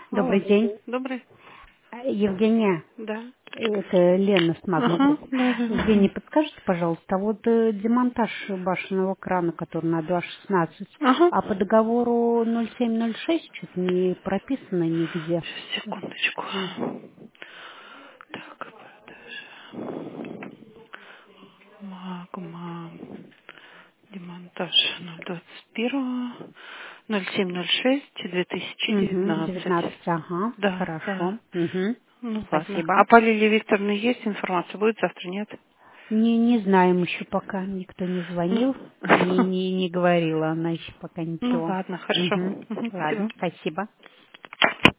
Добрый Алло. день. Добрый. Евгения, Да. это Лена с Ага, Магногрупп. да, да, да. Евгения, подскажите, пожалуйста, вот демонтаж башенного крана, который на 2.16, Ага. а по договору 0706 что-то не прописано нигде. Сейчас, секундочку. Так, продажа. Магма. Демонтаж 021 0706 Угу, 2019. 19, ага, Да, да. хорошо. Угу, Ну ладно. спасибо. А по Лилии Викторовне есть информация? Будет завтра, нет? Не знаем еще пока, никто не звонил, не говорила она еще пока Ну ничего. ладно, хорошо. Угу, Мгм, спасибо. ладно, спасибо.